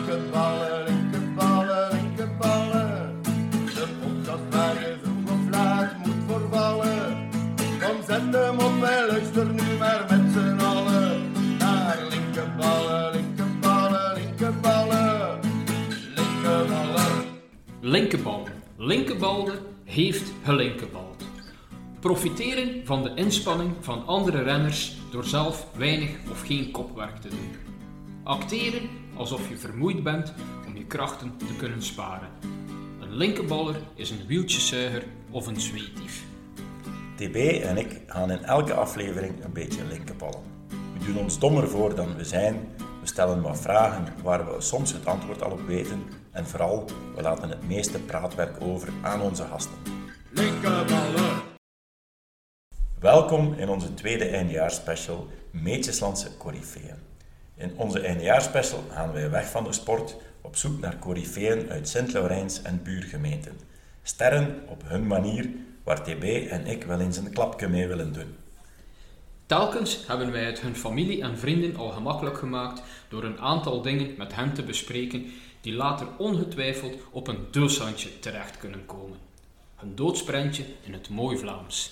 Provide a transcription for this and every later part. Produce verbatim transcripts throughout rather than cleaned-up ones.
linkerballen, linkerballen, linkerballen. De podcast waar je vroeg of laat moet voorvallen. Kom zet hem op en luister nu maar met z'n allen. Naar linkerballen, linkerballen, linkerballen. Linkerballen. Linkerballen. Linkerballen heeft gelinkerbald. Profiteren van de inspanning van andere renners door zelf weinig of geen kopwerk te doen. Acteren alsof je vermoeid bent om je krachten te kunnen sparen. Een linkerballer is een wieltjeszuiger of een zweetief. T B en ik gaan in elke aflevering een beetje linkerballen. We doen ons dommer voor dan we zijn, we stellen wat vragen waar we soms het antwoord al op weten en vooral, we laten het meeste praatwerk over aan onze gasten. Linkerballen. Welkom in onze tweede eindejaarsspecial Meetjeslandse Coryfeeën. In onze eindejaarsspecial gaan wij weg van de sport op zoek naar coryfeeën uit Sint-Laurijns en buurgemeenten. Sterren op hun manier, waar T B en ik wel eens een klapje mee willen doen. Telkens hebben wij het hun familie en vrienden al gemakkelijk gemaakt door een aantal dingen met hen te bespreken die later ongetwijfeld op een deurshandje terecht kunnen komen. Een doodsprentje in het mooi Vlaams.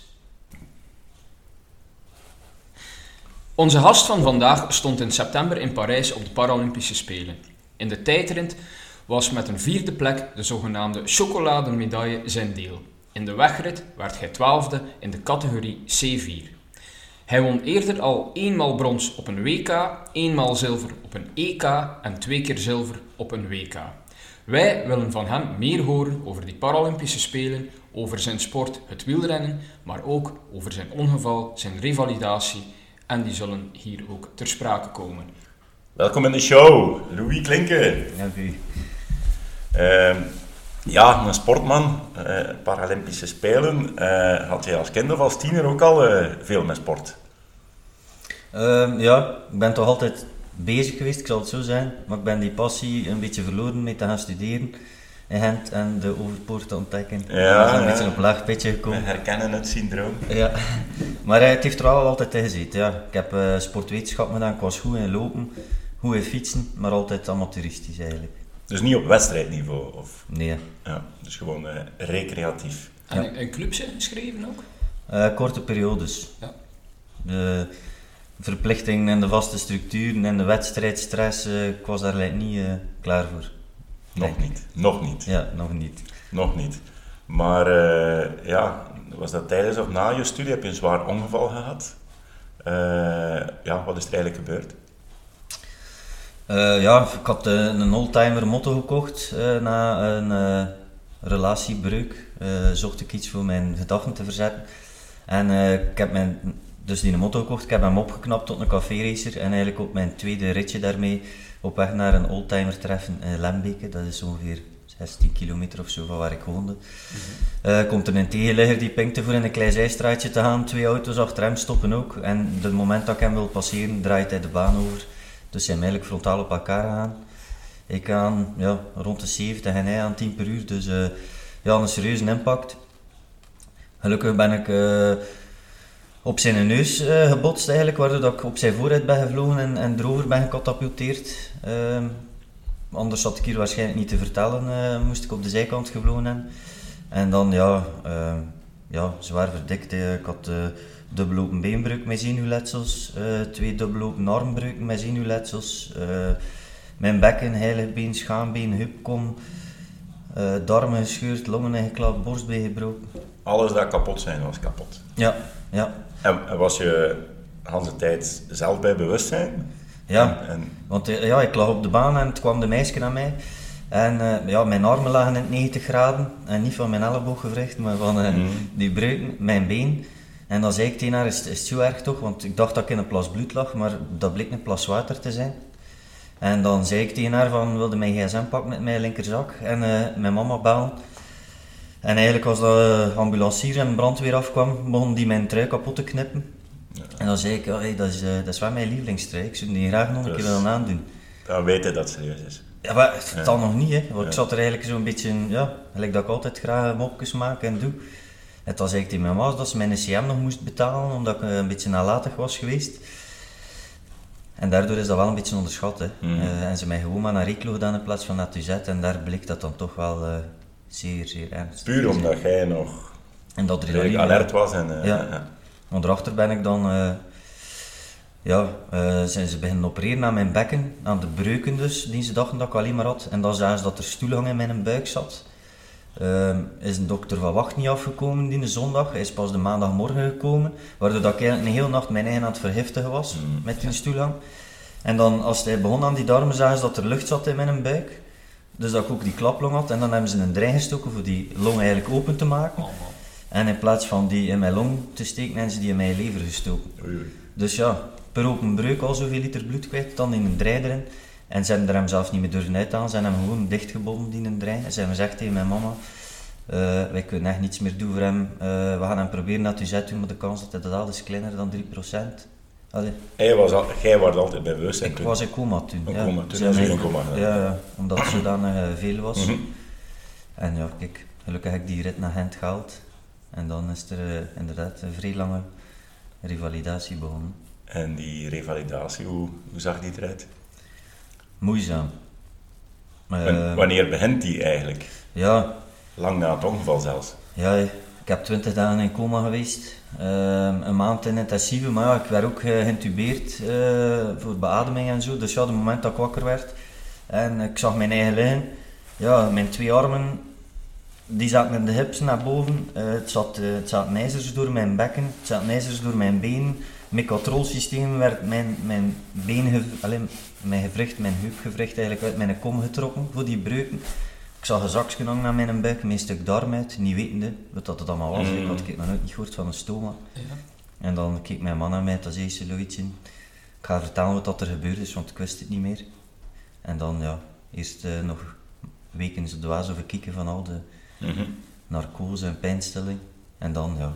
Onze gast van vandaag stond in september in Parijs op de Paralympische Spelen. In de tijdrit was met een vierde plek de zogenaamde chocolademedaille zijn deel. In de wegrit werd hij twaalfde in de categorie C vier. Hij won eerder al eenmaal brons op een W K, eenmaal zilver op een E K en twee keer zilver op een W K. Wij willen van hem meer horen over die Paralympische Spelen, over zijn sport, het wielrennen, maar ook over zijn ongeval, zijn revalidatie, en die zullen hier ook ter sprake komen. Welkom in de show, Louis Klinke. Dank u. Uh, ja, een sportman, uh, Paralympische Spelen. Uh, had je als kind of als tiener ook al uh, veel met sport? Uh, ja, ik ben toch altijd bezig geweest, ik zal het zo zijn. Maar ik ben die passie een beetje verloren mee te gaan studeren in Gent en de Overpoort te ontdekken. Ja, ik ben een ja. beetje op laag pitje gekomen. We herkennen het syndroom. Ja, maar uh, het heeft er wel altijd in gezeten. Ja. Ik heb uh, sportwetenschap gedaan, ik was goed in lopen, goed in fietsen, maar altijd amateuristisch eigenlijk. Dus niet op wedstrijdniveau? Of? Nee. Ja, dus gewoon uh, recreatief. En Ja. een clubje geschreven ook? Uh, korte periodes. Ja. De verplichtingen en de vaste structuren en de wedstrijdstress, uh, ik was daar like, niet uh, klaar voor. Nog Denk ik. niet, nog niet. Ja, nog niet. Nog niet. Maar uh, ja, was dat tijdens of na je studie? Heb je een zwaar ongeval gehad? Uh, ja, wat is er eigenlijk gebeurd? Uh, ja, ik had uh, een oldtimer motto gekocht uh, na een uh, relatiebreuk. Uh, zocht ik iets voor mijn gedachten te verzetten. En uh, ik heb mijn, dus die motto gekocht, ik heb hem opgeknapt tot een café-racer. En eigenlijk op mijn tweede ritje daarmee op weg naar een oldtimer treffen in Lembeke. Dat is ongeveer zestien kilometer of zo van waar ik woonde. Mm-hmm. Uh, komt er een tegenligger die pinkte voor in een Kleizijstraatje te gaan. Twee auto's achter hem stoppen ook. En op het moment dat ik hem wil passeren, draait hij de baan over. Dus zijn eigenlijk frontaal op elkaar gaan. Ik aan ja, rond de zeventig en hij aan tien per uur. Dus uh, ja, een serieuze impact. Gelukkig ben ik uh, op zijn neus uh, gebotst eigenlijk, waardoor dat ik op zijn vooruit ben gevlogen en, en erover ben gecatapulteerd. Uh, anders had ik hier waarschijnlijk niet te vertellen, uh, moest ik op de zijkant gevlogen hebben. En dan ja, uh, ja zwaar verdikt. Uh, ik had uh, dubbel open beenbreuk met zenuwletsels, uh, twee dubbel open armbreuken met zenuwletsels, uh, mijn bekken, heiligbeen, schaambeen, heupkom, uh, darmen gescheurd, longen ingeklapt, borstbeen gebroken. Alles dat kapot zijn was kapot. Ja, ja. En, en was je de hele tijd zelf bij bewustzijn? Ja, en, en... want uh, ja, ik lag op de baan en het kwam de meisje naar mij. En uh, ja, mijn armen lagen in negentig graden, en niet van mijn ellebooggewricht, maar van uh, mm. die breuken, mijn been. En dan zei ik tegen haar, is, is het zo erg toch? Want ik dacht dat ik in een plas bloed lag, maar dat bleek een plas water te zijn. En dan zei ik tegen haar van, wilde mijn gsm pakken met mijn linkerzak en uh, mijn mama bellen. En eigenlijk als de ambulancier en brandweer afkwam, begon die mijn trui kapot te knippen. Ja. En dan zei ik, ja, hey, dat, is, uh, dat is wel mijn lievelingstrui, ik zou die graag nog een dus, keer willen aandoen. Dan weet je dat het serieus is. Ja, maar het ja. dan nog niet, hè. Want ja. Ik zat er eigenlijk zo'n beetje, ja, gelijk dat ik altijd graag mopjes maak en doe. Het was eigenlijk tegen mijn maas dat ze mijn C M nog moest betalen, omdat ik een beetje nalatig was geweest. En daardoor is dat wel een beetje onderschat. Hè. Mm. Uh, en ze mij gewoon maar naar Eeklo gedaan in plaats van naar Tuzet. En daar bleek dat dan toch wel uh, zeer, zeer ernstig. Puur omdat jij nog en dat redelijk alert was. En, uh, ja. ja. Want daarachter ben ik dan... Uh, ja, uh, zijn ze beginnen opereren aan mijn bekken, aan de breuken dus, die ze dachten dat ik alleen maar had. En dan zagen ze dat er stoelgang in mijn buik zat. Uh, is een dokter van Wacht niet afgekomen die zondag. Hij is pas de maandagmorgen gekomen, waardoor dat ik eigenlijk een hele nacht mijn eigen aan het vergiftigen was mm. met die stoelgang. En dan als hij begon aan die darmen, zagen ze dat er lucht zat in mijn buik. Dus dat ik ook die klaplong had. En dan hebben ze een draai gestoken voor die long eigenlijk open te maken. Oh, en in plaats van die in mijn long te steken, hebben ze die in mijn lever gestoken. Oei, oei. Dus ja, per open breuk al zoveel liter bloed kwijt, dan in een draai erin. En ze hebben er hem zelfs niet meer durven uithalen, ze hebben hem gewoon dichtgebonden in een draai. En ze hebben gezegd tegen mijn mama, uh, wij kunnen echt niets meer doen voor hem, uh, we gaan hem proberen naar Tuzet doen, maar de kans dat hij dat haalt is kleiner dan drie procent. Allee. Hij was al, jij was altijd bij bewustzijn Ik toen? was in coma toen. Een ja. coma, toen Ze was je hebben in coma. mij- Ja, ja, omdat het zodanig uh, veel was. Mm-hmm. En ja, kijk, gelukkig heb ik die rit naar Gent gehaald. En dan is er uh, inderdaad een vrij lange revalidatie begonnen. En die revalidatie, hoe, hoe zag die eruit? Moeizaam. Uh, En wanneer begint die eigenlijk? Ja, Lang na het ongeval zelfs. ja, ik heb twintig dagen in coma geweest. Uh, een maand in intensieve, maar ja, ik werd ook uh, geïntubeerd uh, voor beademing en zo. Dus ja, op het moment dat ik wakker werd en ik zag mijn eigen liggen, ja, mijn twee armen, die zaten in de hips naar boven. Uh, het, zat, uh, het zaten ijzers door mijn bekken, het zaten ijzers door mijn benen. Met controlesysteem werd mijn, mijn been, alleen mijn gewricht, mijn heupgewricht eigenlijk uit mijn kom getrokken voor die breuken. Ik zag een zakje hangen aan mijn buik, mijn stuk darm uit, niet wetende wat het allemaal was. Mm. Ik had ik nog nooit niet gehoord van een stoma. Ja. En dan keek mijn man naar mij, dat zei ze, Loïtje, ik ga vertellen wat er gebeurd is, want ik wist het niet meer. En dan ja, eerst uh, nog weken zo dwaas over kieken van al de Mm-hmm. narcose en pijnstilling. En dan ja,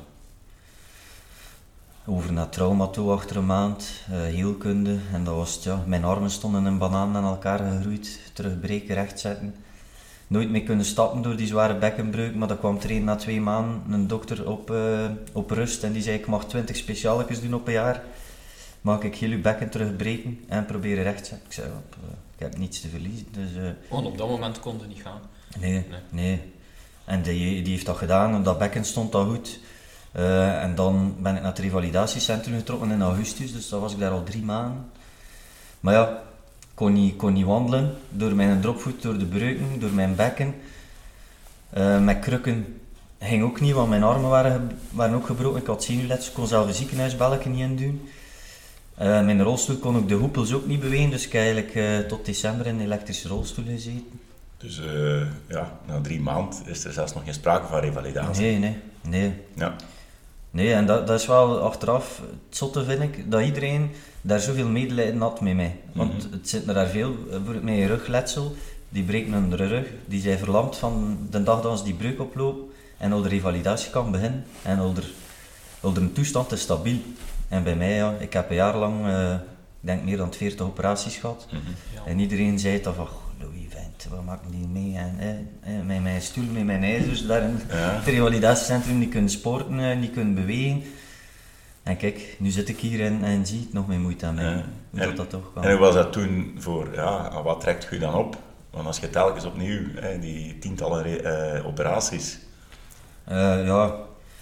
over naar trauma toe achter een maand, uh, heelkunde. En dat was het, ja, mijn armen stonden in banaan aan elkaar gegroeid, terugbreken, rechtzetten. Nooit meer kunnen stappen door die zware bekkenbreuk, maar dat kwam er een na twee maanden een dokter op, uh, op rust en die zei ik mag twintig specialetjes doen op een jaar. Mag ik heel uw bekken terugbreken en proberen recht te zetten? Ik zei, op, uh, ik heb niets te verliezen. Dus, uh, Want op dat moment kon het niet gaan. nee, Nee. nee, nee. En die, die heeft dat gedaan en dat bekken stond al goed. Uh, en dan ben ik naar het revalidatiecentrum getrokken in augustus, dus dan was ik daar al drie maanden. Maar ja, ik kon niet, kon niet wandelen, door mijn dropvoet, door de breuken, door mijn bekken. Uh, met krukken ging ook niet, want mijn armen waren, waren ook gebroken. Ik had zenuwletsel, ik kon zelf een ziekenhuisbelletje niet indoen. Uh, mijn rolstoel kon ook de hoepels ook niet bewegen, dus ik heb eigenlijk uh, tot december in een elektrische rolstoel gezeten. Dus uh, ja, na drie maanden is er zelfs nog geen sprake van revalidatie. Nee, nee, nee. Ja. Nee, en dat, dat is wel achteraf het zotte, vind ik, dat iedereen daar zoveel medelijden had met mij. Want Mm-hmm. het zit me daar veel, bijvoorbeeld met je rugletsel, die breekt onder de rug, die zijn verlamd van de dag dat ze die breuk oplopen en al de revalidatie kan beginnen en al de, al de toestand is stabiel. En bij mij, ja, ik heb een jaar lang, uh, ik denk meer dan veertig operaties gehad. Mm-hmm. Ja. En iedereen zei dan van, Louis vent, wat maakt die mee? En eh, eh, met mijn stoel, met mijn ijzers daar in Ja. het revalidatiecentrum, niet kunnen sporten, eh, niet kunnen bewegen. En kijk, nu zit ik hier en, en zie ik nog mijn moeite aan mij. Ja. Hoe En- dat, dat toch kan. En hoe was dat toen voor, ja, wat trekt je dan op? Want als je telkens opnieuw, hè, die tientallen re- eh, operaties. Uh, ja,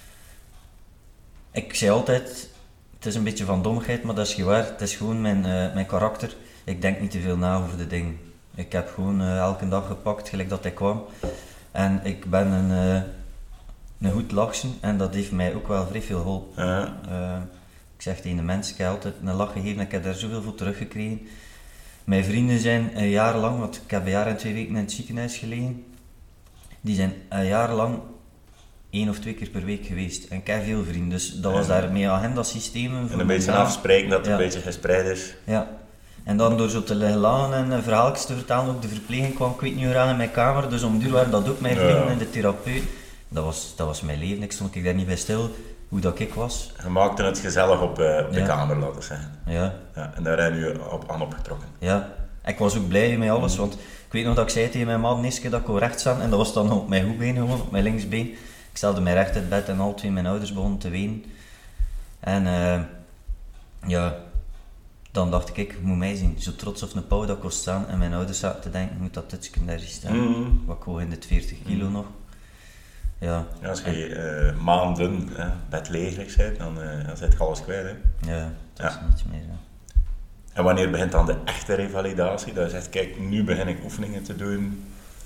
ik zei altijd, het is een beetje van dommigheid, maar dat is niet waar. Het is gewoon mijn, uh, mijn karakter. Ik denk niet te veel na over de dingen. Ik heb gewoon uh, elke dag gepakt, gelijk dat hij kwam. En ik ben een, uh, een goed lachsen en dat heeft mij ook wel vrij veel geholpen. Ja. Uh, ik zeg tegen de mensen, ik heb altijd een lach gegeven en ik heb daar zoveel voor teruggekregen. Mijn vrienden zijn een jaar lang, want ik heb een jaar en twee weken in het ziekenhuis gelegen, die zijn een jaar lang één of twee keer per week geweest. En ik heb veel vrienden, dus dat was Ja. daar met agendasystemen. En voor een beetje mijn naam. afspreken dat het Ja. een beetje gespreid is. Ja. En dan door zo te liggen lachen en uh, verhaaltjes te vertellen, ook de verpleging kwam, ik weet niet hoe aan in mijn kamer, dus om duur waren dat ook mijn Ja. vrienden en de therapeut. Dat was, dat was mijn leven, ik stond ik daar niet bij stil, hoe dat ik was. Je maakte het gezellig op, uh, op de Ja. kamer, laten we zeggen. Ja. Ja, en daar heb je op, aan opgetrokken. Ja, ik was ook blij met alles, want ik weet nog dat ik zei tegen mijn man de eerste keer dat ik wou recht staan en dat was dan op mijn hoekbeen gewoon, op mijn linksbeen. Ik stelde mij recht in het bed en al twee mijn ouders begonnen te wenen. En uh, ja, dan dacht ik, ik moet mij zien, zo trots op een pauw dat kost staan. En mijn ouders zaten te denken, moet dat dit daar staan. Mm. Wat ik woog in de veertig kilo mm. nog. Ja. Ja, als je uh, maanden uh, bedlegerig bent, dan, uh, dan zit je alles kwijt. Hè? Ja, dat ja. is niets meer. Ja. En wanneer begint dan de echte revalidatie? Dat je zegt, kijk, nu begin ik oefeningen te doen.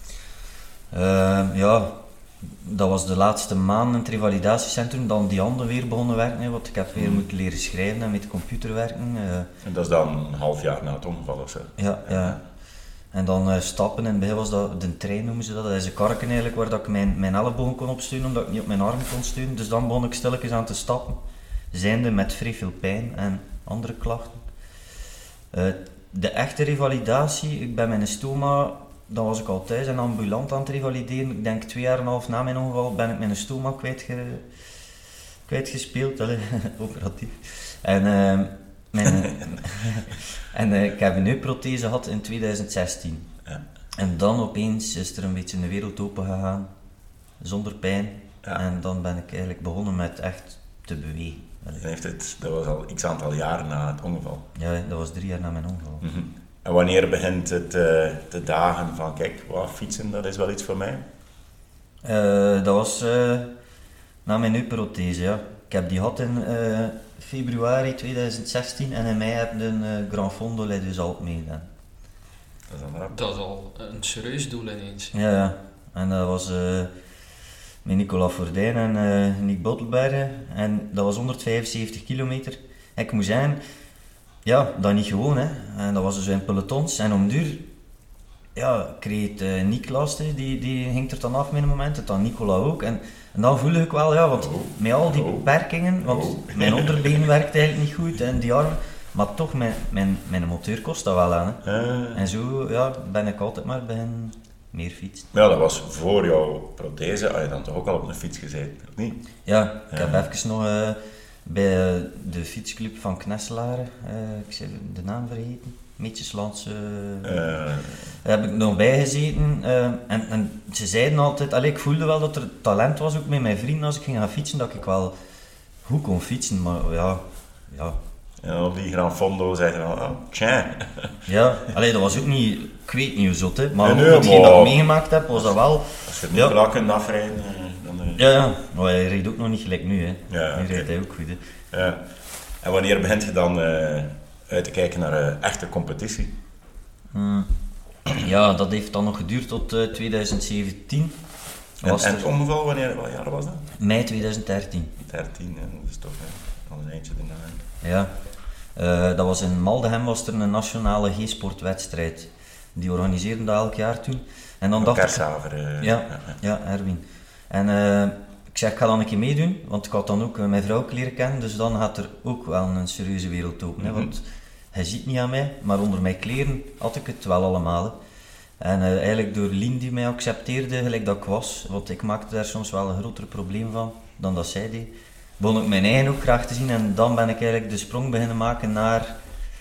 Uh, ja, dat was de laatste maand in het revalidatiecentrum, dan die handen weer begonnen werken, hè, want ik heb weer mm. moeten leren schrijven en met de computer werken. Uh. En dat is dan een half jaar na het ongeval of zo? Ja, ja. ja. En dan uh, stappen, in het begin was dat de trein noemen ze dat, dat is een karken eigenlijk waar dat ik mijn, mijn ellebogen kon opsteunen, omdat ik niet op mijn arm kon steunen. Dus dan begon ik stilletjes aan te stappen, zijnde met vrij veel pijn en andere klachten. Uh, de echte revalidatie, ik ben mijn stoma, dan was ik al thuis en ambulant aan het revalideren. Ik denk twee jaar en een half na mijn ongeval ben ik mijn stoma kwijtge, kwijtgespeeld, allee, operatief. En, uh, mijn, en uh, ik heb een neusprothese gehad in twintig zestien. Ja. En dan opeens is er een beetje een wereld open gegaan, zonder pijn. Ja. En dan ben ik eigenlijk begonnen met echt te bewegen. Heeft het, dat was al x aantal jaren na het ongeval? Ja, dat was drie jaar na mijn ongeval. Mm-hmm. En wanneer begint het uh, te dagen van, kijk, wow, fietsen, dat is wel iets voor mij? Uh, dat was uh, na mijn neusprothese, ja. Ik heb die gehad in uh, februari twintig zestien en in mei heb ik een uh, Grand Fondo Les Deux Alpes meegedaan. Dat is, dan dat is al een serieus doel ineens. Ja, ja. En dat was uh, met Nicolas Fordijn en uh, Nick Bottelbergen en dat was honderdvijfenzeventig kilometer. En ik moet zeggen, ja, dat niet gewoon, hè. En dat was dus in pelotons en om duur, ja, kreeg het uh, Nick last, hè. Die, die ging er dan af met een moment, en dan Nicola ook. En, en dan voelde ik wel, ja, want oh. met al die beperkingen, want oh. mijn onderbeen werkt eigenlijk niet goed en die arm, maar toch, mijn, mijn, mijn motor kost dat wel aan, hè. Uh. En zo, ja, ben ik altijd maar begin meer fietsen. Ja, dat was voor jouw prothese, had je dan toch ook al op een fiets gezeten, of niet? Ja, ik uh. heb even nog... Uh, bij de fietsclub van Knesselaren, uh, ik zeg de naam vergeten, Meetjeslandse, uh, uh. heb ik nog bij gezeten. Uh, en, en ze zeiden altijd, allee, ik voelde wel dat er talent was ook met mijn vrienden als ik ging gaan fietsen, dat ik wel goed kon fietsen, maar ja, ja. En op die Grand Fondo zeiden ze van, oh, tja. Ja, allee, dat was ook niet, ik weet niet hoe zot, hè, maar nee, nee, hetgeen dat ik meegemaakt heb, was dat wel... Als je het niet ja. kunt afrijden... Uh, Ja, ja, maar hij rijdt ook nog niet gelijk nu, hè. Ja, nu okay. rijdt hij ook goed, hè. Ja. En wanneer begint je dan uh, uit te kijken naar uh, echte competitie? Hmm. Ja, dat heeft dan nog geduurd tot uh, twintig zeventien. En, was en het ongeval, wanneer, wat jaar was dat? Mei twintig dertien. dertien, ja, dat is toch hè, al een eindje erna. Ja, uh, dat was in Maldegem was er een nationale G-sportwedstrijd. Die organiseerden dat elk jaar toen. En dan dacht Kersaver, uh, ik... Ja, ja, ja, Erwin. En uh, ik zeg, ik ga dan een keer meedoen, want ik had dan ook uh, mijn vrouw leren kennen, dus dan gaat er ook wel een serieuze wereld open. Mm-hmm. Hè, want hij ziet niet aan mij, maar onder mijn kleren had ik het wel allemaal. Hè. En uh, eigenlijk door Lien die mij accepteerde gelijk dat ik was, want ik maakte daar soms wel een groter probleem van dan dat zij deed, begon ik mijn eigen ook graag te zien en dan ben ik eigenlijk de sprong beginnen maken naar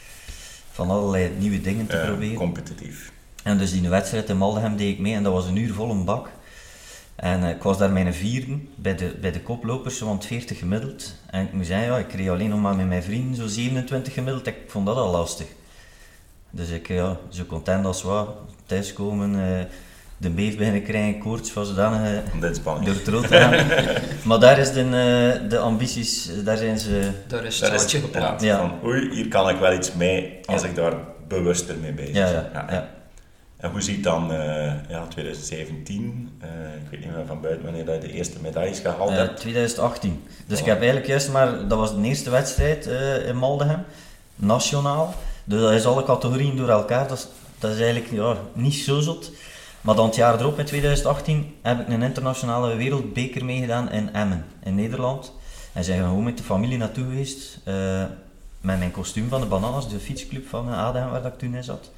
van allerlei nieuwe dingen te uh, proberen. Competitief. En dus die wedstrijd in Maldegem deed ik mee en dat was een uur vol een bak. En uh, ik was daar mijn vierde bij de, bij de koplopers, want veertig gemiddeld. En ik moet zeggen, ja, ik kreeg alleen nog maar met mijn vrienden zo zevenentwintig gemiddeld. Ik vond dat al lastig. Dus ik, ja, zo content als wat, thuiskomen, uh, de beef beginnen krijgen, koorts van zodanig uh, door het rood te gaan. Maar daar is de, uh, de ambities, daar zijn ze... Daar is het zaadje geplant. Ja. Van, oei, hier kan ik wel iets mee als ja. ik daar bewuster mee bezig ben. Ja, ja, ja. ja. En hoe ziet dan uh, ja, twintig zeventien, uh, ik weet niet meer van buiten wanneer je de eerste medailles gehaald uh, hebt? twintig achttien. Dus oh. ik heb eigenlijk juist maar, dat was de eerste wedstrijd uh, in Maldegem, nationaal. Dus dat is alle categorieën door elkaar, dat is, dat is eigenlijk ja, niet zo zot. Maar dan het jaar erop, in twintig achttien, heb ik een internationale wereldbeker meegedaan in Emmen, in Nederland. En zijn we gewoon met de familie naartoe geweest, uh, met mijn kostuum van de Bananas, de fietsclub van Adem waar dat ik toen in zat.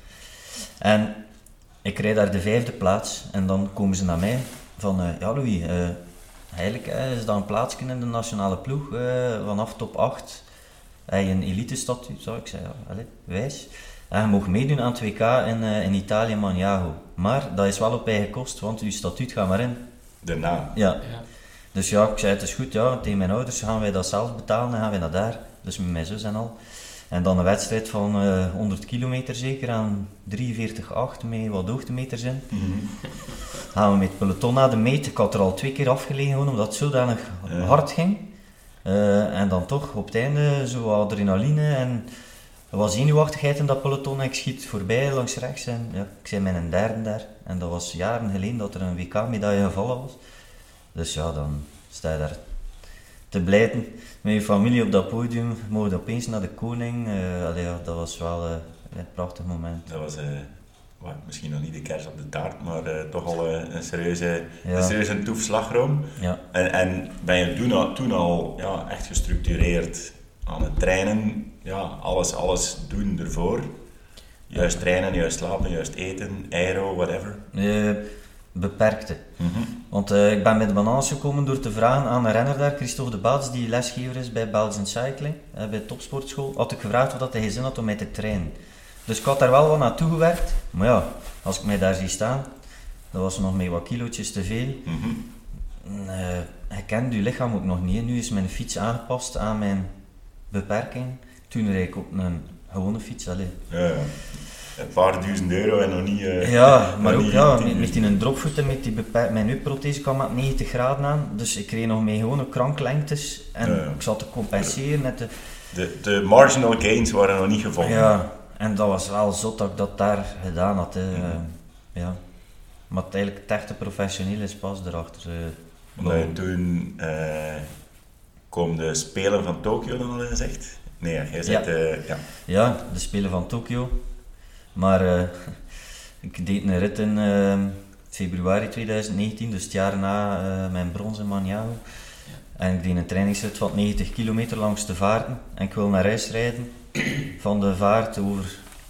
En ik rijd daar de vijfde plaats en dan komen ze naar mij van, uh, ja Louis, uh, eigenlijk uh, is dat een plaatsje in de nationale ploeg, uh, vanaf top acht. Heb je een elite statuut? Zo, ik zei, ja, allez, wijs. En je mag meedoen aan het W K in, uh, in Italië, Maniago. Maar dat is wel op eigen kost, want je statuut gaat maar in. Daarna? Ja. ja. Dus ja, ik zei, het is goed, ja, tegen mijn ouders gaan wij dat zelf betalen en gaan wij naar daar. Dus met mijn zus en al. En dan een wedstrijd van uh, honderd kilometer zeker aan drieënveertig komma acht met wat hoogtemeters in. Mm-hmm. Gaan we met het peloton naar de meet. Ik had er al twee keer afgelegen gewoon, omdat het zodanig Ja. hard ging. Uh, en dan toch op het einde zo wat adrenaline en er was zenuwachtigheid in dat peloton en ik schiet voorbij langs rechts en ja, ik zei met een derde daar. En dat was jaren geleden dat er een W K-medaille gevallen was. Dus ja, dan sta je daar te blijten met je familie op dat podium, mogen opeens naar de koning. Uh, allee, ja, dat was wel uh, een prachtig moment. Dat was uh, well, misschien nog niet de kers op de taart, maar uh, toch al uh, een serieuze, Ja. een serieuze toef slagroom. Ja, En, en ben je toen al, toen al ja, echt gestructureerd aan het trainen, ja, alles, alles doen ervoor? Juist trainen, juist slapen, juist eten, aero, whatever. uh, beperkte. Mm-hmm. Want uh, ik ben bij de balans gekomen door te vragen aan een renner daar, Christophe de Baats, die lesgever is bij Belgian Cycling, uh, bij de topsportschool, had ik gevraagd of hij geen zin had om mij te trainen. Dus ik had daar wel wat naartoe gewerkt, maar ja, als ik mij daar zie staan, dat was nog met wat kilootjes te veel. Mm-hmm. Uh, je kent je lichaam ook nog niet, hè. Nu is mijn fiets aangepast aan mijn beperking. Toen reed ik op een gewone fiets, allee. Ja, ja. Een paar duizend euro en nog niet... Uh, Ja, maar nog ook niet ja, tien met, met uur. die dropvoet en met die beper- mijn heuprothese kwam at negentig graden aan, dus ik reed nog met gewone kranklengtes en Ja, ja. ik zat te compenseren met de... De, de marginal gains waren nog niet gevonden. Ja, en dat was wel zot dat ik dat daar gedaan had. Hè. Mhm. Uh, ja. Maar het eigenlijk het echte professioneel is pas erachter. Uh, Omdat je toen uh, komen de Spelen van Tokio dan al in gezegd? Nee, jij zegt... Ja. Uh, ja. Ja, de Spelen van Tokio. Maar uh, ik deed een rit in uh, februari tweeduizend negentien, dus het jaar na uh, mijn brons in Maniago. En ik deed een trainingsrit van negentig kilometer langs de vaarten. En ik wil naar huis rijden van de vaart over...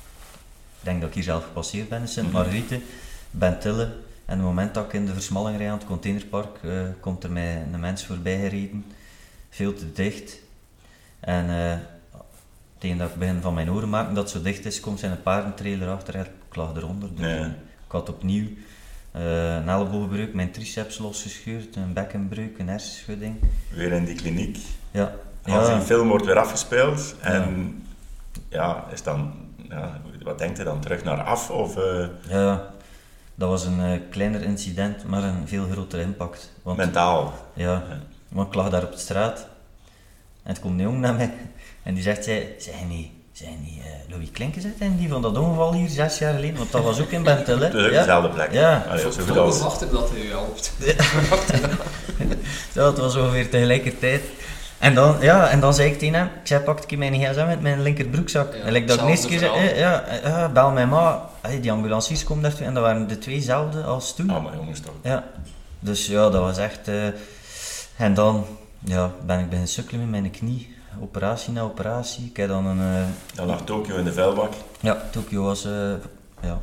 Ik denk dat ik hier zelf gepasseerd ben in Sint-Margriete, Bentille. En op het moment dat ik in de versmalling rijd aan het containerpark, uh, komt er mij een mens voorbij gereden. Veel te dicht. En uh, tegen dat ik begin van mijn oren maken dat het zo dicht is, komt zijn een paardentrailer achter. Ik lag eronder. Dus Nee. uh, ik had opnieuw uh, een ellebogenbreuk, mijn triceps losgescheurd, een bekkenbreuk, een hersenschudding. Weer in die kliniek. Ja. Als Ja. die film wordt weer afgespeeld en ja, is dan, ja, wat denkt je dan, terug naar af? Of, uh, Ja, dat was een uh, kleiner incident, maar een veel grotere impact. Want, mentaal? ja, Ja. want ik lag daar op de straat en het komt een jongen naar mij en die zegt, zij, zij niet, zij niet uh, Louis Klinkens en die van dat ongeval hier zes jaar geleden, want dat was ook in Bentille. Dus ook Ja. dezelfde plek. Ja. Allee, zo goed Toch als... achter dat hij je helpt. Ja, het was ongeveer tegelijkertijd. En dan, ja, en dan zei ik tegen hem, ik zei, pak ik mijn gsm met mijn linkerbroekzak. Ja, en like dat ik de eerste keer hetzelfde zei, eh, ja, ja, bel mijn ma, hey, die ambulanciers komen daartoe en dat waren de tweezelfde als toen. Oh, maar jongens toch. Ja, dus ja, dat was echt... Uh, en dan ja, ben ik beginnen sukkelen met mijn knie, operatie na operatie. Ik heb dan een... Uh, Dan lag Tokio in de vuilbak. ja, Tokio was... Uh, ja.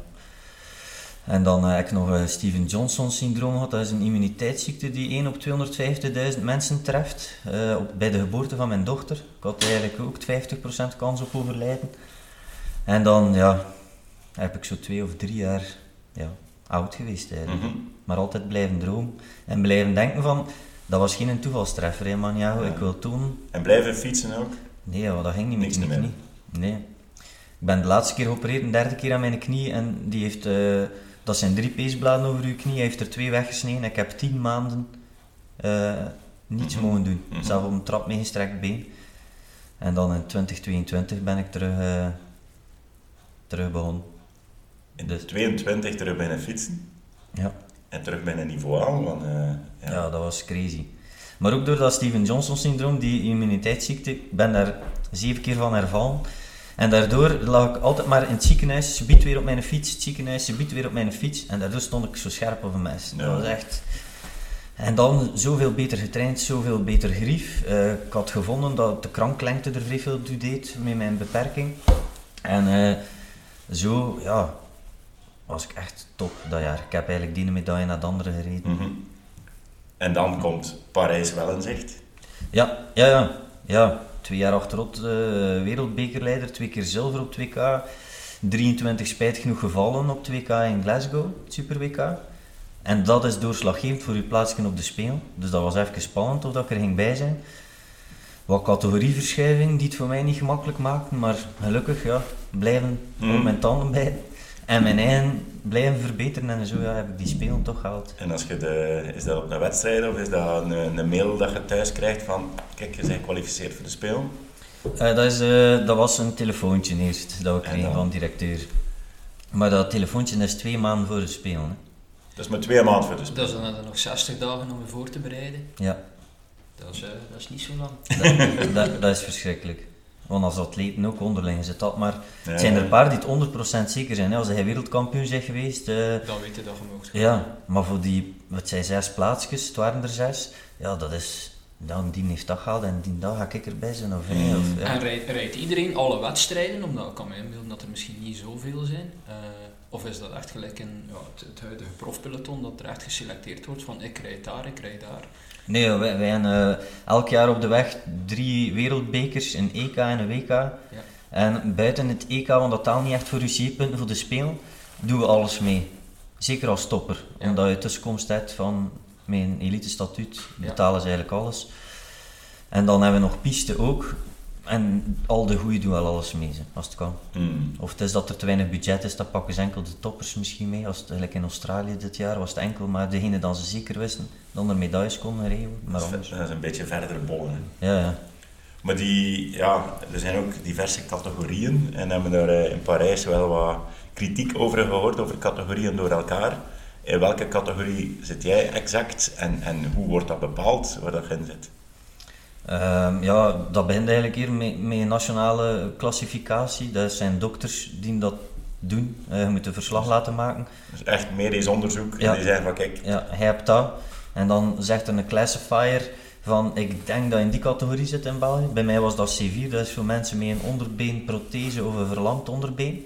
En dan uh, heb ik nog uh, Steven Johnson syndroom gehad. Dat is een immuniteitsziekte die één op tweehonderdvijftigduizend mensen treft. Uh, op, bij de geboorte van mijn dochter. Ik had eigenlijk ook vijftig procent kans op overlijden. En dan ja, heb ik zo twee of drie jaar ja, oud geweest eigenlijk. Mm-hmm. Maar altijd blijven dromen. En blijven denken van, dat was geen toevalstreffer in Maniago. Ja. Ik wil tonen... En blijven fietsen ook? Nee, ja, dat ging niet met Niks die meer. knie. Nee. Ik ben de laatste keer geopereerd, een derde keer aan mijn knie. En die heeft... Uh, dat zijn drie peesbladen over uw knie. Hij heeft er twee weggesneden. Ik heb tien maanden uh, niets Mm-hmm. mogen doen. Mm-hmm. Zelf op een trap mee gestrekt been. En dan in twintig tweeëntwintig ben ik terug, uh, terug begonnen. In Dus- tweeëntwintig terug bijna fietsen. Ja. En terug bijna niveau aan. Want, uh, ja. Ja, dat was crazy. Maar ook door dat Steven Johnson syndroom, die immuniteitsziekte, ik ben daar zeven keer van hervallen. En daardoor lag ik altijd maar in het ziekenhuis, subiet weer op mijn fiets, het ziekenhuis, subiet weer op mijn fiets. En daardoor stond ik zo scherp op een mes. Ja. Dat was echt... En dan zoveel beter getraind, zoveel beter grief. Uh, ik had gevonden dat de kranklengte er vrij veel toe deed met mijn beperking. En uh, zo, ja, was ik echt top dat jaar. Ik heb eigenlijk die ene medaille na de andere gereden. Mm-hmm. En dan komt Parijs wel in zicht. Ja, ja, ja. ja. Twee jaar achterop uh, wereldbekerleider, twee keer zilver op het W K. drieëntwintig spijtig genoeg gevallen op het W K in Glasgow, het Super W K. En dat is doorslaggevend voor uw plaatsje op de Spelen. Dus dat was even spannend of dat ik er ging bij zijn. wat categorieverschuiving die het voor mij niet gemakkelijk maakten, maar gelukkig ja, blijven Mm. op mijn tanden bijten en mijn eigen blijven verbeteren en zo ja, heb ik die spelen toch gehaald. En als je de, is dat op een wedstrijd of is dat een, een mail dat je thuis krijgt van kijk, je bent gekwalificeerd voor de Spelen? Uh, dat, is, uh, dat was een telefoontje eerst dat we kregen dan? van de directeur. Maar dat telefoontje is twee maanden voor het spelen. Hè. Dat is maar twee maanden voor de Spelen. Dat is dan nog zestig dagen om je voor te bereiden. Ja, Dat is, uh, dat is niet zo lang. dat, dat, dat is verschrikkelijk. Want als atleten ook onderling is het dat, maar Ja. het zijn er een paar die het honderd procent zeker zijn. Hè. Als hij wereldkampioen bent geweest, uh, Dan weet je dat je mocht. ja, maar voor die, wat zijn zes plaatsjes, het waren er zes, ja dat is, dan die heeft dat gehaald en die dag ga ik erbij zijn of, Mm. of ja. En rijdt, rijdt iedereen alle wedstrijden, omdat ik kan me inbeelden dat er misschien niet zoveel zijn? Uh, of is dat echt gelijk in ja, het, het huidige profpeloton, dat er echt geselecteerd wordt van ik rijd daar, ik rijd daar? Nee, joh, wij, wij hebben uh, elk jaar op de weg drie wereldbekers, een E K en een W K. Ja. En buiten het E K, want dat taalt niet echt voor je C-punten voor de Spelen, doen we alles mee. Zeker als topper, Ja. omdat je tussenkomst hebt van mijn elite statuut, Ja. betalen ze eigenlijk alles. En dan hebben we nog piste ook. En al de goeie doen wel alles mee, ze, als het kan. Mm. Of het is dat er te weinig budget is, dan pakken ze enkel de toppers misschien mee. Als het, gelijk in Australië dit jaar was het enkel, maar degene dat ze zeker wisten, dan er medailles konden regelen. Maar Dat is, anders. dat is een beetje verder bollen. Hè. Ja, ja. Maar die, ja, er zijn ook diverse categorieën en hebben daar eh, in Parijs wel wat kritiek over gehoord, over categorieën door elkaar. In welke categorie zit jij exact en, en hoe wordt dat bepaald waar dat je in zit? Ehm, ja, dat begint eigenlijk hier met, met een nationale klassificatie. Dat zijn dokters die dat doen. Uh, je moet een verslag laten maken. Dus echt medisch onderzoek Ja. en die zeggen van kijk, Ja, hij hebt dat. En dan zegt er een classifier van ik denk dat je in die categorie zit in België. Bij mij was dat C vier, dat is voor mensen met een onderbeenprothese of een verlamd onderbeen.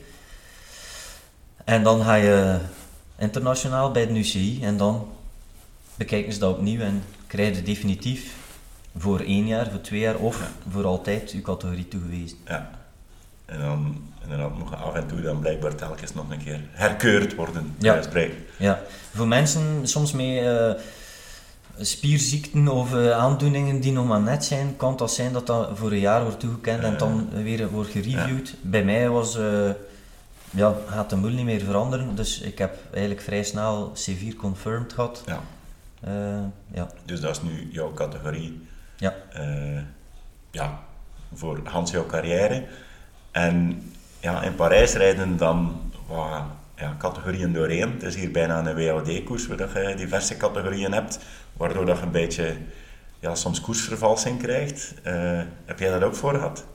En dan ga je internationaal bij de U C I en dan bekijken ze dat opnieuw en krijg je definitief voor één jaar, voor twee jaar of Ja. voor altijd je categorie toegewezen. ja. En dan inderdaad moet je af en toe dan blijkbaar telkens nog een keer herkeurd worden. Ja. bij spreken. Ja, voor mensen soms met uh, spierziekten of uh, aandoeningen die nog maar net zijn, kan dat zijn dat dat voor een jaar wordt toegekend en Ja. dan weer wordt gereviewd. Bij mij was, uh, ja, gaat de boel niet meer veranderen, dus ik heb eigenlijk vrij snel C vier confirmed gehad. Ja. Uh, ja. Dus dat is nu jouw categorie. Ja. Uh, ja, voor Hans jouw carrière. En ja, in Parijs rijden dan wat ja, categorieën doorheen. Het is hier bijna een W O D-koers waar dat je diverse categorieën hebt, waardoor dat je een beetje ja, soms koersvervalsing krijgt. Uh, heb jij dat ook voor gehad?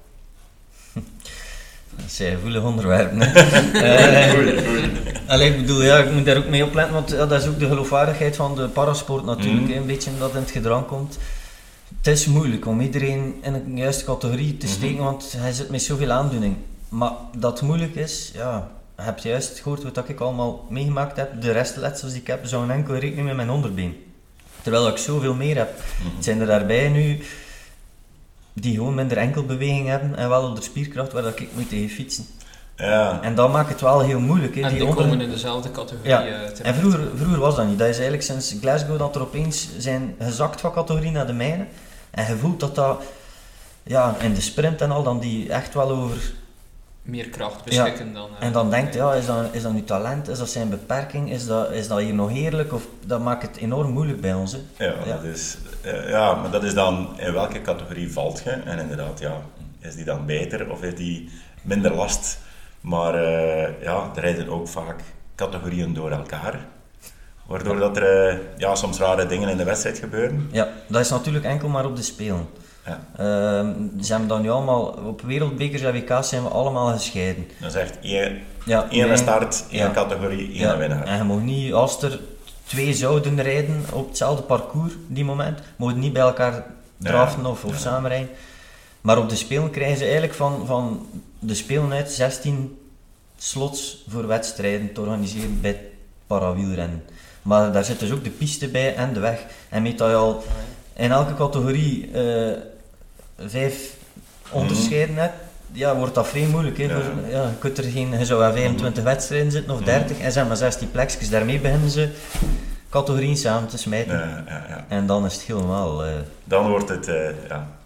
Dat zijn gevoelige onderwerpen. uh, Goeie, goeie. Allee, ik bedoel, ja, ik moet daar ook mee opletten, want ja, dat is ook de geloofwaardigheid van de parasport natuurlijk, Mm. hè, een beetje dat in het gedrang komt. Het is moeilijk om iedereen in een juiste categorie te steken, Mm-hmm. want hij zit met zoveel aandoening. Maar dat het moeilijk is, ja, je hebt juist gehoord wat ik allemaal meegemaakt heb. De restletsels die ik heb, zouden enkel rekening met mijn onderbeen. Terwijl ik zoveel meer heb. Mm-hmm. Het zijn er daarbij nu die gewoon minder enkelbeweging hebben en wel onder spierkracht waar dat ik moet tegen fietsen. Ja, En dat maakt het wel heel moeilijk. Hè. En die, onder- komen in dezelfde categorie Ja. uh, terecht. En vroeger, vroeger was dat niet. Dat is eigenlijk sinds Glasgow dat er opeens zijn gezakt van categorie naar de mijne. En je voelt dat dat ja, in de sprint en al, dan die echt wel over... Meer kracht beschikken dan... uh, En dan denkt je, wij. ja, is dat, is dat nu talent? Is dat zijn beperking? Is dat, is dat hier nog heerlijk? Of, dat maakt het enorm moeilijk bij ons. Hè. ja, Ja. Dat is, uh, ja, maar dat is dan in welke categorie valt je? En inderdaad, ja, is die dan beter of is die minder last? Maar uh, ja, er rijden ook vaak categorieën door elkaar. Waardoor dat er uh, ja, soms rare dingen in de wedstrijd gebeuren. Ja, dat is natuurlijk enkel maar op de Spelen. Ja. Ehm, ze hebben dan nu allemaal, op wereldbekers en W K's zijn we allemaal gescheiden. Dat is echt één, Ja, één nee. start, één Ja. categorie, één Ja, winnaar. en je mag niet, als er twee zouden rijden op hetzelfde parcours, die moment, moet je niet bij elkaar draften of, of Ja. samenrijden. Maar op de Spelen krijgen ze eigenlijk van, van de Spelen uit zestien slots voor wedstrijden te organiseren bij het parawielrennen. Maar daar zit dus ook de piste bij en de weg. En met dat je al in elke categorie uh, vijf onderscheiden hebt, ja, wordt dat vrij moeilijk. Hè, Ja. voor, ja, je, kunt er geen, je zou aan vijfentwintig wedstrijden zitten of dertig en ze hebben maar zestien plekjes. Daarmee beginnen ze categorieën samen te smijten. Ja, ja, ja. En dan is het helemaal... Uh, Dan wordt het uh, ja,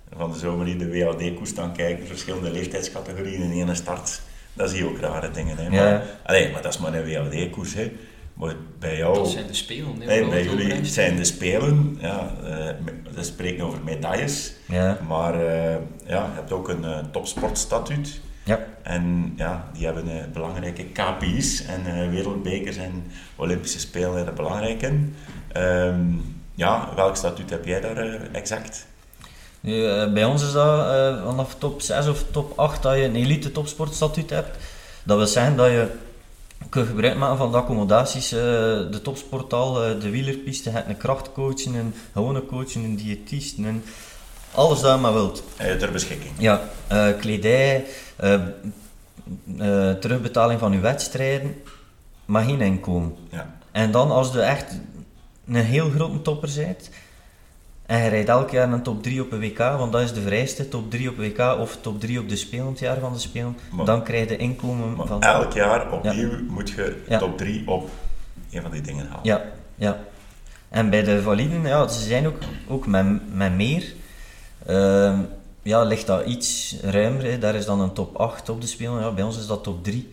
van de zomer in de W H D-koers dan kijken, verschillende leeftijdscategorieën in één start. Dan zie je ook rare dingen. Hè. Maar, Ja. allee, maar dat is maar een W H D-koers. Hè. Maar bij jou... Dat zijn de Spelen. Hè, Hey, waar bij het over jullie is. zijn de Spelen, ja, uh, we spreken over medailles, Ja. maar uh, ja, je hebt ook een uh, topsportstatuut. Ja. En ja, die hebben uh, belangrijke K P I's en uh, wereldbekers en Olympische Spelen zijn er belangrijk in. Um, ja, welk statuut heb jij daar uh, exact? Nu, uh, bij ons is dat uh, vanaf top zes of top acht dat je een elite topsportstatuut hebt. Dat wil zeggen dat je kunt gebruik maken van de accommodaties, uh, de topsporthal, uh, de wielerpiste, je hebt een krachtcoach, een gewone coach, een diëtist, een, alles dat je maar wilt. Uh, ter beschikking. Ja, uh, kledij, uh, uh, terugbetaling van je wedstrijden, maar geen inkomen. Ja. En dan als je echt een heel grote topper bent, en je rijdt elk jaar een top drie op een W K, want dat is de vereiste, top drie op een W K of top drie op de Spelen, het jaar van de Spelen, Maar, dan krijg je inkomen maar van... elk jaar opnieuw Ja. moet je Ja. top drie op een van die dingen halen. Ja, ja. En bij de validen, ja, ze zijn ook, ook met, met meer. Uh, ja, ligt dat iets ruimer, hè. Daar is dan een top acht op de Spelen, ja, bij ons is dat top drie.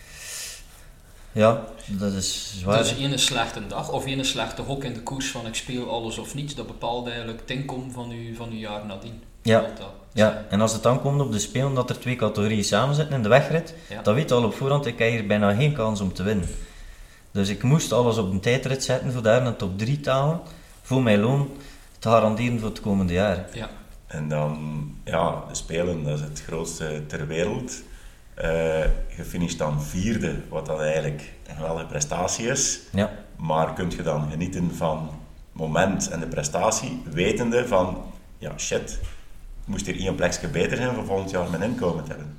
Ja, dat is zwaar. Dus één slechte dag of één slechte hok in de koers van ik speel alles of niets, dat bepaalt eigenlijk het inkomen van uw, van uw jaar nadien. Ja. Dat, dat, Ja, en als het dan komt op de Spelen dat er twee categorieën samen zitten in de wegrit, Ja. dan weet je al op voorhand, ik heb hier bijna geen kans om te winnen. Dus ik moest alles op een tijdrit zetten voor daar een top drie te halen, voor mijn loon te garanderen voor het komende jaar. Ja. En dan, ja, de Spelen, dat is het grootste ter wereld. Uh, je finisht dan vierde, wat dat eigenlijk een geweldige prestatie is. Ja. Maar kun je dan genieten van het moment en de prestatie, wetende van, ja shit, moest hier één plekje beter zijn voor volgend jaar mijn inkomen te hebben.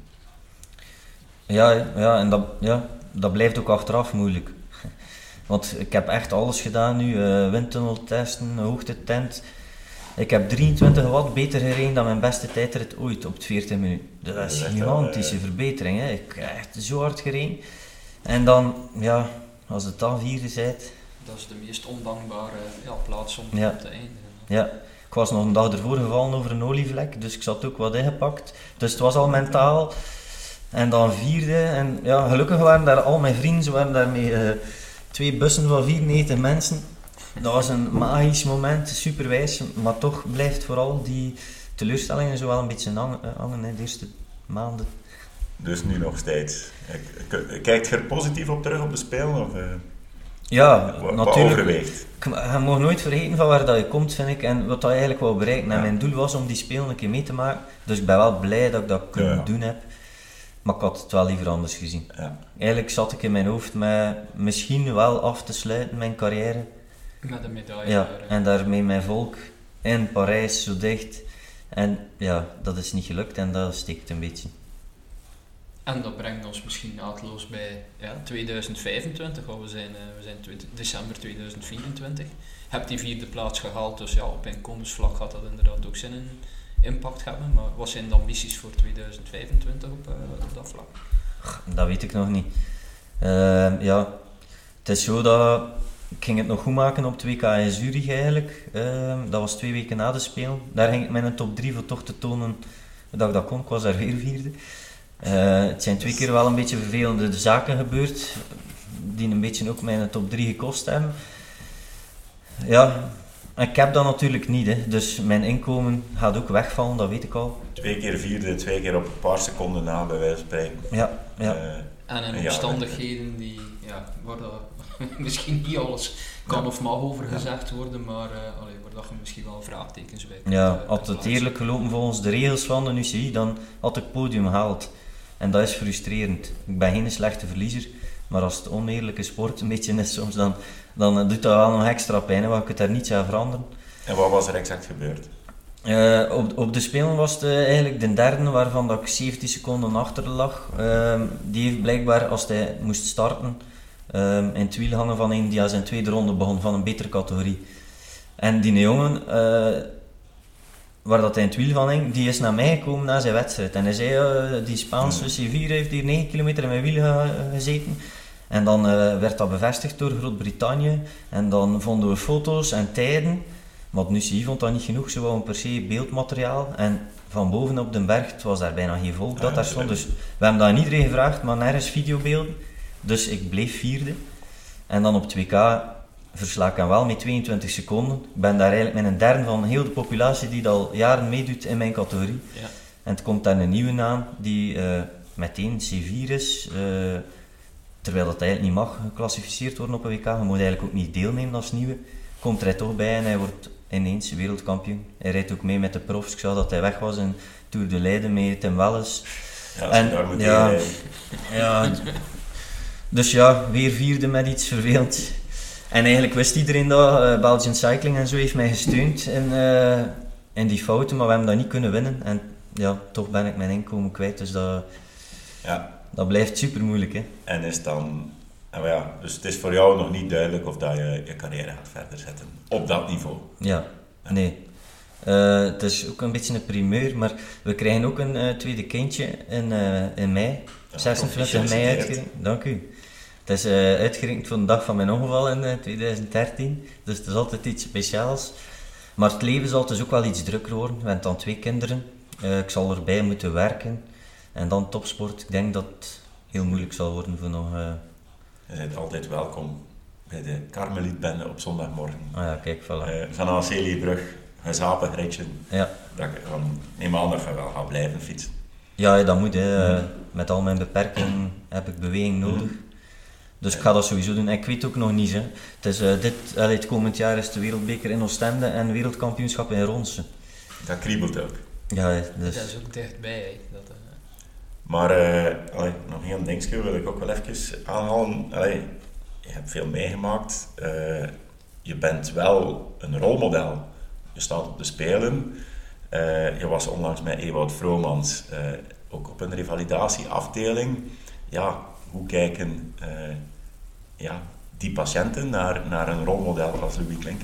Ja, ja en dat, ja, dat blijft ook achteraf moeilijk. Want ik heb echt alles gedaan nu, uh, windtunneltesten, hoogtetent. Ik heb drieëntwintig watt beter gereden dan mijn beste tijdrit ooit op het veertien minuten. Dat is Dat is een echt gigantische wel, uh... verbetering. Hè. Ik heb echt zo hard gereden. En dan, ja, als het dan vierde bent... Dat is de meest ondankbare ja, plaats om Ja. op te eindigen. Ja, ik was nog een dag ervoor gevallen over een olievlek, dus ik zat ook wat ingepakt. Dus het was al mentaal. En dan vierde, en ja, gelukkig waren daar al mijn vrienden, ze waren daar met uh, twee bussen van vierennegentig mensen. Dat was een magisch moment, superwijs, maar toch blijft vooral die teleurstellingen zo wel een beetje hangen, uh, hangen in de eerste maanden. Dus nu nog steeds. Kijkt je er positief op terug op de Spelen? Of, uh, Ja, wat, natuurlijk. Wat overweegt? Je mag nooit vergeten van waar dat je komt, vind ik, en wat dat je eigenlijk wou bereiken. En Ja. mijn doel was om die Spelen een keer mee te maken, dus ik ben wel blij dat ik dat kunnen Ja. doen heb. Maar ik had het wel liever anders gezien. Ja. Eigenlijk zat ik in mijn hoofd met misschien wel af te sluiten, mijn carrière. Met een medaille. Ja, daar, hè. en daarmee mijn volk in Parijs zo dicht. En ja, dat is niet gelukt en dat steekt een beetje. En dat brengt ons misschien naadloos bij ja, tweeduizend vijfentwintig, want we zijn, uh, we zijn twe- december tweeduizend vierentwintig. Je hebt die vierde plaats gehaald, dus ja, op inkomensvlak gaat dat inderdaad ook zijn in impact hebben. Maar wat zijn de ambities voor tweeduizend vijfentwintig op, uh, op dat vlak? Dat weet ik nog niet. Uh, ja, het is zo dat ik ging het nog goed maken op het W K in Zurich eigenlijk. Uh, dat was twee weken na de Spelen. Daar ging ik met een top drie voor toch te tonen dat ik dat kon. Ik was daar weer vierde. Uh, het zijn twee keer wel een beetje vervelende zaken gebeurd, die een beetje ook mijn top drie gekost hebben. Ja, ik heb dat natuurlijk niet, hè. Dus mijn inkomen gaat ook wegvallen, dat weet ik al. Twee keer vierde, twee keer op een paar seconden na, bij wijze van spreken. Ja, ja. Uh, En in Ja, omstandigheden die, ja, waar dat misschien niet alles kan Ja. of mag over gezegd worden, maar uh, allee, waar dat je misschien wel vraagtekens bij kunt, Ja, uh, had kunt het plaatsen. eerlijk gelopen volgens de regels van de U C I, dan had ik podium gehaald. En dat is frustrerend. Ik ben geen slechte verliezer, maar als het oneerlijke sport een beetje is soms, dan, dan doet dat wel nog extra pijn, hè, want ik het daar niets aan veranderen. en wat was er exact gebeurd? Uh, op, op de Spelen was het uh, eigenlijk de derde waarvan dat ik zeventig seconden achter lag. Uh, die heeft blijkbaar, als hij moest starten, uh, in het wiel hangen van een die aan zijn tweede ronde begon van een betere categorie. En die jongen, uh, waar dat hij in het wiel van hing, die is naar mij gekomen na zijn wedstrijd. En hij zei, uh, die Spaanse C vier heeft hier negen kilometer in mijn wiel ge- gezeten. En dan uh, werd dat bevestigd door Groot-Brittannië. En dan vonden we foto's en tijden. Maar nu zie je, vond dat niet genoeg, ze wou per se beeldmateriaal. En van boven op de berg, het was daar bijna geen volk dat Ah, daar stond. Dus we hebben dat aan iedereen gevraagd, maar nergens videobeelden. Dus ik bleef vierde. En dan op het W K versla ik hem wel met tweeëntwintig seconden. Ik ben daar eigenlijk met een derde van heel de populatie die al jaren meedoet in mijn categorie. Ja. En het komt daar een nieuwe aan die uh, meteen C vier is. Uh, terwijl dat eigenlijk niet mag geclassificeerd worden op een W K. Je moet eigenlijk ook niet deelnemen als nieuwe. Komt er toch bij en hij wordt ineens wereldkampioen. Hij rijdt ook mee met de profs. Ik zag dat hij weg was in Tour de Leiden met Tim Welles. Ja, en, daar moet ja, hij ja, dus ja, weer vierde met iets vervelend. En eigenlijk wist iedereen dat. Uh, Belgian Cycling en zo heeft mij gesteund in, uh, in die fouten, maar we hebben dat niet kunnen winnen. En ja, toch ben ik mijn inkomen kwijt, dus dat, ja. dat blijft super moeilijk. Hè. En is dan... Nou ja, dus het is voor jou nog niet duidelijk of dat je je carrière gaat verder zetten op dat niveau. Ja, nee. Uh, het is ook een beetje een primeur, maar we krijgen ook een uh, tweede kindje in, uh, in mei. Ja, zesenveertig mei uitgerekend. Dank u. Het is uh, uitgerekend voor de dag van mijn ongeval in uh, twintig dertien, dus het is altijd iets speciaals. Maar het leven zal dus ook wel iets drukker worden. We hebben dan twee kinderen. Uh, ik zal erbij moeten werken. En dan topsport. Ik denk dat het heel moeilijk zal worden voor nog... Uh... Je bent altijd welkom bij de Karmelietbende op zondagmorgen. Ah ja, kijk, voilà. Uh, vanaf Celiebrug, een zapig ritje. Ja. Dat ik van, neem aan dat je wel gaat blijven fietsen. Ja, dat moet. Hè. Uh, met al mijn beperkingen heb ik beweging nodig. Mm. Dus ik ga dat sowieso doen. En ik weet ook nog niet. Hè. Het, is, uh, dit, uh, het komend jaar is de wereldbeker in Oostende en wereldkampioenschap in Ronsen. Dat kriebelt ook. Ja, dus... Dat is ook dichtbij. Hè. Dat, uh... Maar uh, allee, nog één dingetje wil ik ook wel even aanhalen. Allee, je hebt veel meegemaakt. Uh, je bent wel een rolmodel. Je staat op de Spelen. Uh, je was onlangs met Ewout Vromans uh, ook op een revalidatieafdeling. Ja, hoe kijken uh, ja, die patiënten naar, naar een rolmodel als Louis Klinke?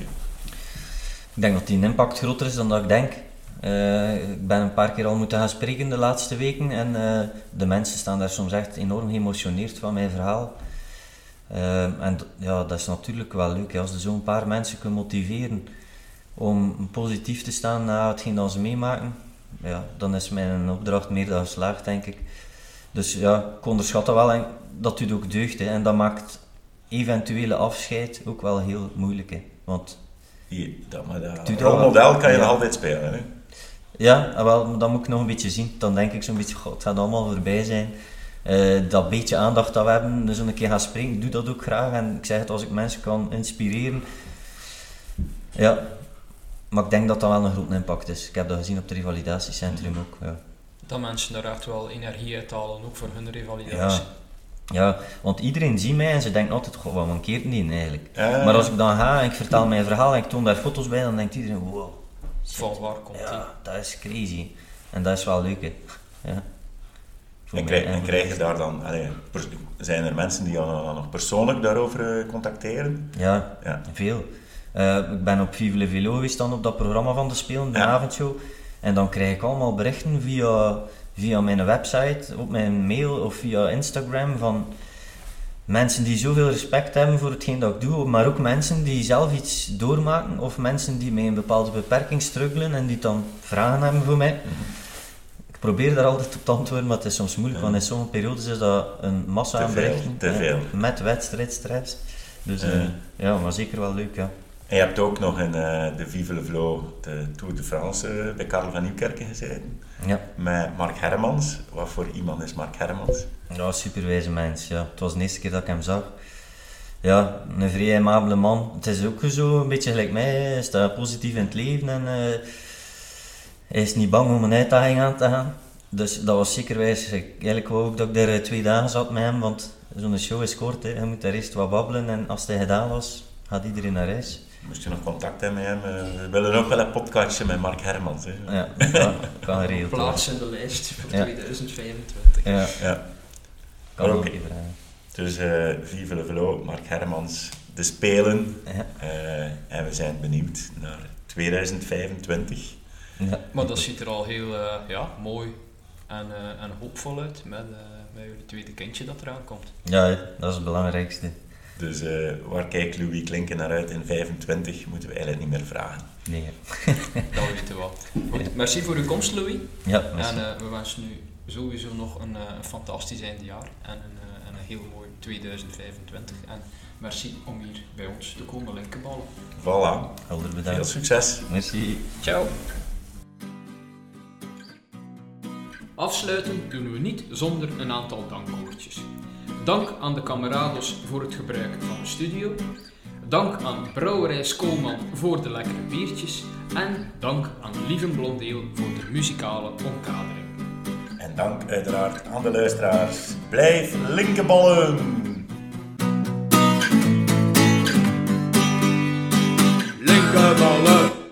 Ik denk dat die impact groter is dan dat ik denk. Uh, ik ben een paar keer al moeten gaan spreken de laatste weken en uh, de mensen staan daar soms echt enorm geëmotioneerd van mijn verhaal. Uh, en ja, dat is natuurlijk wel leuk hè, als je zo'n paar mensen kunt motiveren om positief te staan na hetgeen dat ze meemaken. Ja, dan is mijn opdracht meer dan geslaagd, denk ik. Dus ja, ik onderschat dat wel en dat doet ook deugd. Hè, en dat maakt eventuele afscheid ook wel heel moeilijk. Hè, want Hier, dat, maar dat rolmodel wel, kan je ja. nog altijd spelen. Hè? Ja, wel, dat moet ik nog een beetje zien. Dan denk ik zo'n beetje, god, het gaat allemaal voorbij zijn. Uh, dat beetje aandacht dat we hebben, dus een keer gaan springen, ik doe dat ook graag. En ik zeg het, als ik mensen kan inspireren. Ja, maar ik denk dat dat wel een groot impact is. Ik heb dat gezien op het revalidatiecentrum ook. Ja. Dat mensen daar echt wel energie uithalen, ook voor hun revalidatie. Ja. Ja, want iedereen ziet mij en ze denkt altijd, goh, wat mankeert die eigenlijk? Ja. Maar als ik dan ga en ik vertel mijn verhaal en ik toon daar foto's bij, dan denkt iedereen, wow. Van waar komt die? Ja, dat is crazy. En dat is wel leuk, hè. Ja. En krijg, en krijg je daar dan, allee, pers- zijn er mensen die jou dan nog persoonlijk daarover uh, contacteren? Ja, ja. veel. Uh, ik ben op Vive le Vélo geweest dan op dat programma van de Spelen, de ja. avondshow. En dan krijg ik allemaal berichten via, via mijn website, op mijn mail of via Instagram van mensen die zoveel respect hebben voor hetgeen dat ik doe, maar ook mensen die zelf iets doormaken of mensen die met een bepaalde beperking struggelen en die dan vragen hebben voor mij. Mm-hmm. Ik probeer daar altijd op te antwoorden, maar het is soms moeilijk, ja. want in sommige periodes is dat een massa aan berichten. Te veel. Met wedstrijdstress. Dus uh, uh, ja, maar zeker wel leuk, ja. En je hebt ook nog in uh, de Vive le Velo, de Tour de France, uh, bij Karel van Nieuwkerken gezeten. Ja. Met Mark Hermans. Wat voor iemand is Mark Hermans? Ja, superwijze mens. Ja. Het was de eerste keer dat ik hem zag. Ja, een vrij aimabele man. Het is ook zo, een beetje gelijk mij. Hij staat positief in het leven en uh, hij is niet bang om een uitdaging aan te gaan. Dus dat was zeker wijs. Ik, eigenlijk wou ook dat ik daar twee dagen zat met hem, want zo'n show is kort. Hè. Je moet daar eerst wat babbelen en als hij gedaan was, gaat iedereen naar huis. Moest je nog contact hebben met hem? We willen ook wel een podcastje met Mark Hermans. Hè. Ja, dat kan geregeld worden. Plaats in de lijst voor ja. tweeduizend vijfentwintig. Ja, ja. Kan ook okay. even vragen. Dus uh, Vive le Velo, Mark Hermans, de Spelen. Ja. Uh, en we zijn benieuwd naar tweeduizend vijfentwintig. Ja. Maar dat ziet er al heel uh, ja, mooi en, uh, en hoopvol uit met, uh, met jullie tweede kindje dat eraan komt. Ja, dat is het belangrijkste. Dus uh, waar kijkt Louis Klinken naar uit in vijfentwintig, moeten we eigenlijk niet meer vragen. Nee. Dat weten we wel. Goed, merci voor uw komst, Louis. Ja, merci. En uh, we wensen nu sowieso nog een, uh, een fantastisch eindejaar en een, uh, en een heel mooi tweeduizend vijfentwintig. En merci om hier bij ons te komen linkenballen. Voilà. Helder bedankt. Veel succes. Merci. Ciao. Afsluiten doen we niet zonder een aantal dankwoordjes. Dank aan de kamerados voor het gebruik van de studio. Dank aan Brouwerij Skoolman voor de lekkere biertjes. En dank aan Lieven Blondeel voor de muzikale omkadering. En dank uiteraard aan de luisteraars. Blijf linkenballen! Linkenballen!